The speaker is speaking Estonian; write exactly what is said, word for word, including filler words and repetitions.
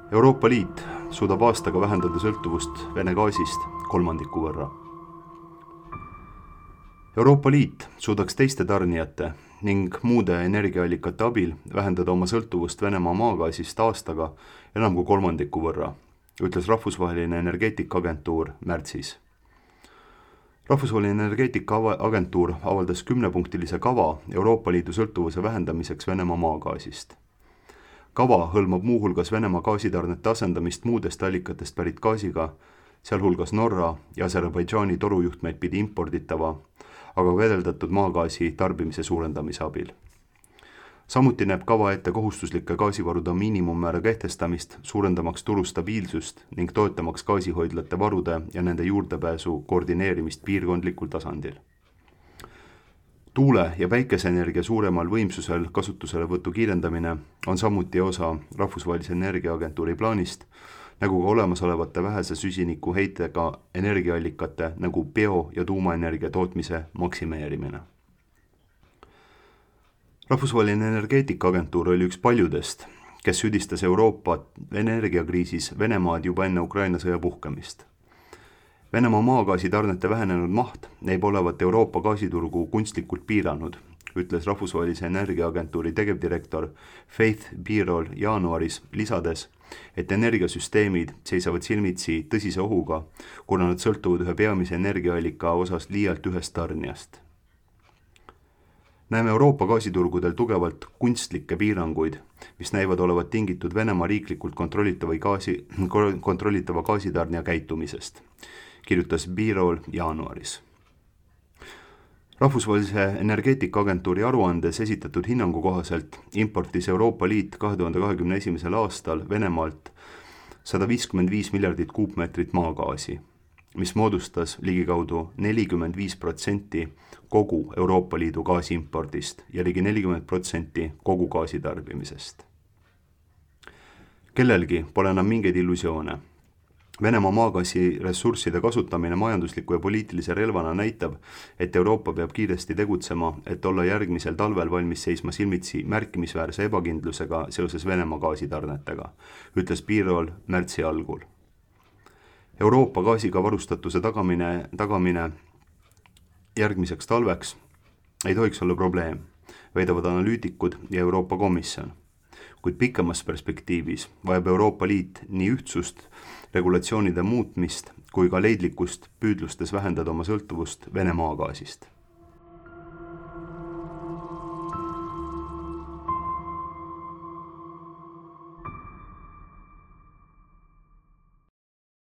Euroopa Liit suudab aastaga vähendada sõltuvust Vene gaasist kolmandiku võrra. Euroopa Liit suudaks teiste tarnijate ning muude energiaallikate abil vähendada oma sõltuvust Venemaa maagaasist aastaga enam kui kolmandiku võrra, ütles Rahvusvaheline Energeetikaagentuur märtsis. Rahvusvaheline Energeetikaagentuur avaldas kümnepunktilise kava Euroopa Liidu sõltuvuse vähendamiseks Venemaa maagaasist. Kava hõlmab muuhulgas Venemaa gaasitarnete asendamist muudest allikatest pärit gaasiga, sealhulgas Norra ja Aserbaidžaani torujuhtmeid pidi imporditava, aga vedeldatud maagaasi tarbimise suurendamise abil. Samuti näeb kava ette kohustuslike gaasivarude miinimummäära kehtestamist, suurendamaks turu stabiilsust ning toetamaks gaasihoidlate varude ja nende juurdepääsu koordineerimist piirkondlikul tasandil. Tuule- ja päikeseenergia suuremal võimsusel kasutuselevõtu kiirendamine on samuti osa Rahvusvahelise Energiaagentuuri plaanist, nagu ka olemasolevate vähese süsiniku heitega energiaallikate nagu bio- ja tuumaenergia tootmise maksimeerimine. Rahvusvaheline Energeetikaagentuur oli üks paljudest, kes süüdistas Euroopat energiakriisis Venemaad juba enne Ukraina sõja puhkemist. Venemaa maagaasitarnete vähenenud maht näib olevat Euroopa gaasiturgu kunstlikult piiranud, ütles Rahvusvahelise Energiaagentuuri tegevdirektor Faith Birol jaanuaris lisades, et energiasüsteemid seisavad silmitsi tõsise ohuga, kuna nad sõltuvad ühe peamise energiaallika osas liialt ühest tarnijast. Näeme Euroopa gaasiturgudel tugevalt kunstlikke piiranguid, mis näivad olevat tingitud Venemaa riiklikult kontrollitava, gaasi, kontrollitava gaasitarnija käitumisest, kirjutas Birol jaanuaris. Rahvusvahelise Energeetikaagentuuri aruandes esitatud hinnangu kohaselt importis Euroopa Liit kahe tuhande kahekümne esimesel aastal Venemaalt sada viiskümmend viis miljardit kuupmeetrit maagaasi, mis moodustas ligikaudu nelikümmend viis protsenti kogu Euroopa Liidu gaasiimpordist ja ligi nelikümmend protsenti kogu gaasitarbimisest. Kellelgi pole enam mingeid illusioone. Venemaa maagaasi ressursside kasutamine majandusliku ja poliitilise relvana näitab, et Euroopa peab kiiresti tegutsema, et olla järgmisel talvel valmis seisma silmitsi märkimisväärse ebakindlusega seoses Venemaa gaasitarnetega, ütles Birol märtsi algul. Euroopa gaasiga varustatuse tagamine, tagamine järgmiseks talveks ei tohiks olla probleem, väidavad analüütikud ja Euroopa Komisjon. Kuid pikemas perspektiivis vajab Euroopa Liit nii ühtsust, regulatsioonide muutmist kui ka leidlikkust püüdlustes vähendada oma sõltuvust Vene maagaasist.